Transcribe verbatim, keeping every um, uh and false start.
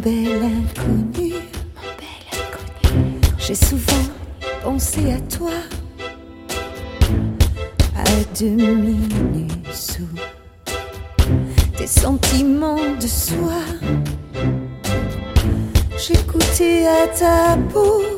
bel inconnu, mon bel inconnu. J'ai souvent pensé à toi, à demi nu sous tes sentiments de soi. J'ai goûté à ta peau,